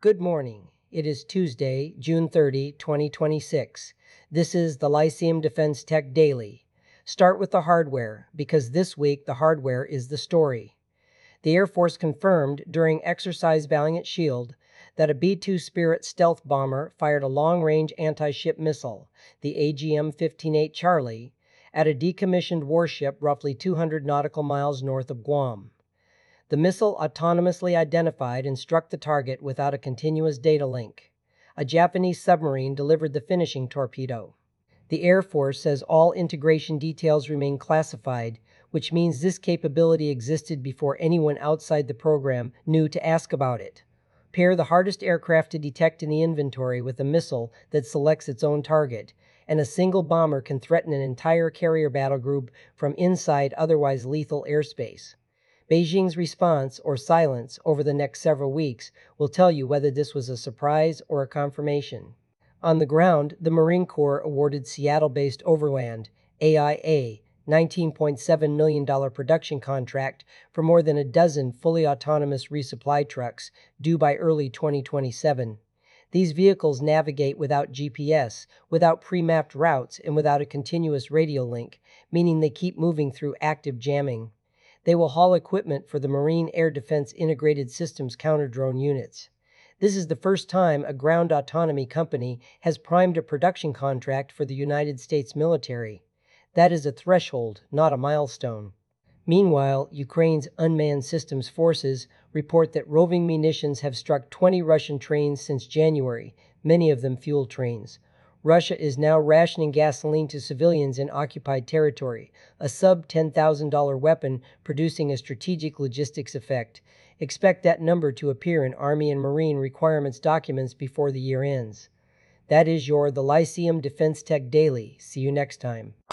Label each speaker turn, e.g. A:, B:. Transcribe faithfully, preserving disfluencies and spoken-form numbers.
A: Good morning. It is Tuesday, June thirtieth, twenty twenty-six. This is the Lyceum Defense Tech Daily. Start with the hardware, because this week the hardware is the story. The Air Force confirmed during Exercise Valiant Shield that a B two Spirit stealth bomber fired a long-range anti-ship missile, the A G M fifteen eight Charlie, at a decommissioned warship roughly two hundred nautical miles north of Guam. The missile autonomously identified and struck the target without a continuous data link. A Japanese submarine delivered the finishing torpedo. The Air Force says all integration details remain classified, which means this capability existed before anyone outside the program knew to ask about it. Pair the hardest aircraft to detect in the inventory with a missile that selects its own target, and a single bomber can threaten an entire carrier battle group from inside otherwise lethal airspace. Beijing's response, or silence, over the next several weeks will tell you whether this was a surprise or a confirmation. On the ground, the Marine Corps awarded Seattle-based Overland, A I A, nineteen point seven million dollars production contract for more than a dozen fully autonomous resupply trucks due by early twenty twenty-seven. These vehicles navigate without G P S, without pre-mapped routes, and without a continuous radio link, meaning they keep moving through active jamming. They will haul equipment for the Marine Air Defense Integrated Systems counter-drone units. This is the first time a ground autonomy company has primed a production contract for the United States military. That is a threshold, not a milestone. Meanwhile, Ukraine's unmanned systems forces report that roving munitions have struck twenty Russian trains since January, many of them fuel trains. Russia is now rationing gasoline to civilians in occupied territory, a sub ten thousand dollars weapon producing a strategic logistics effect. Expect that number to appear in Army and Marine requirements documents before the year ends. That is your The Lyceum Defense Tech Daily. See you next time.